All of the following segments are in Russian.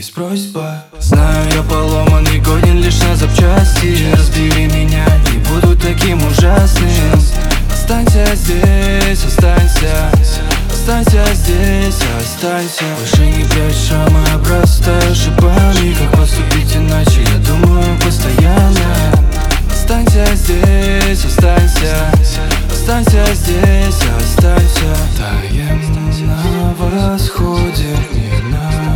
есть просьба. Знаю, я поломанный, годен лишь на запчасти. Разбери меня, не буду таким ужасным. Останься здесь, останься. Останься здесь, останься. Больше не прячь шрамы, а просто ошибами. Как поступить иначе, я думаю постоянно. Останься здесь, останься. Останься здесь, останься. Таем на восходе, мир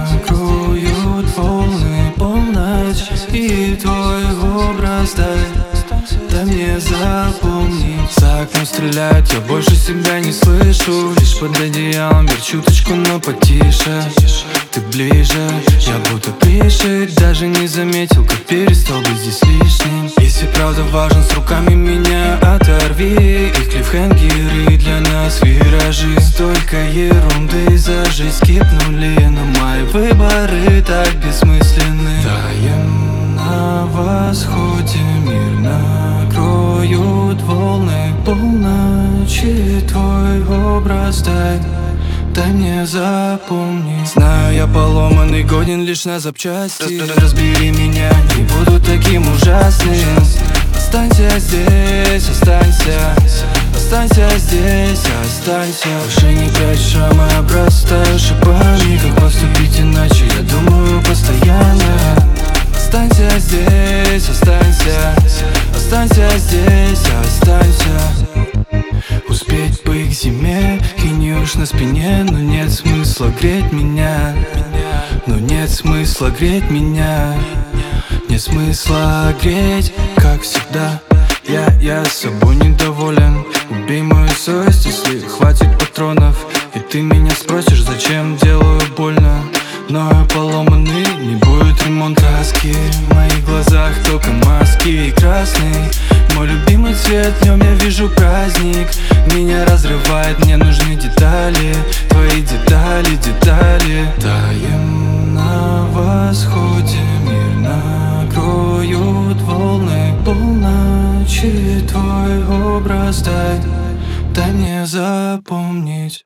накроют волны, полночь. И твой образ дай мне запомнить. За окном стреляют, я больше себя не слышу. Лишь под одеялом мир чуточку, но потише. Ты ближе, я будто пришит. Даже не заметил, как перестал быть здесь лишним. Если правда важен, с руками меня оторви. Их клиффхенгеры для нас виражи. Столько ерунды за жизнь скипнули, но мои выборы так бессмысленны. Таем на восходе, мир накроют волны, полночи. Твой образ дай мне запомнить. Знаю, я поломанный, годен лишь на запчасти. Разбери меня, не буду таким ужасным. Останься здесь, останься. Останься здесь, останься. Больше не прячь шрамы, а просто ошибами. Как поступить иначе, я думаю постоянно. Останься здесь, останься. Останься здесь, останься. Успеть бы к зиме и не уж на спине. Но нет смысла греть меня. Но нет смысла греть меня. Нет смысла греть, как всегда. Я собой недоволен. Убей мою совесть, если хватит патронов. И ты меня спросишь, зачем делаю больно. Но я поломанный, не будет ремонта. Краски в моих глазах, только маски и красный. Мой любимый цвет, в нем я вижу праздник. Меня разрывает, мне нужны детали. Твои детали, детали. Таем на восходе, мир накроют волны, полночи. Твой образ дай мне запомнить.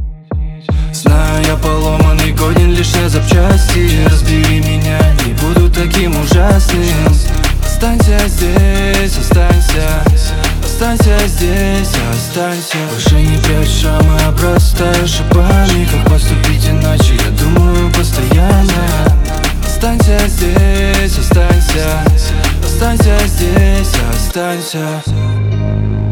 Знаю, я поломанный, годен лишь на запчасти. Разбери меня, не буду таким ужасным. Останься здесь, останься. Останься здесь, останься. Больше не прячь шрамы, а просто ошибами. Как поступить иначе, я думаю постоянно. Останься здесь, останься. Останься здесь, останься.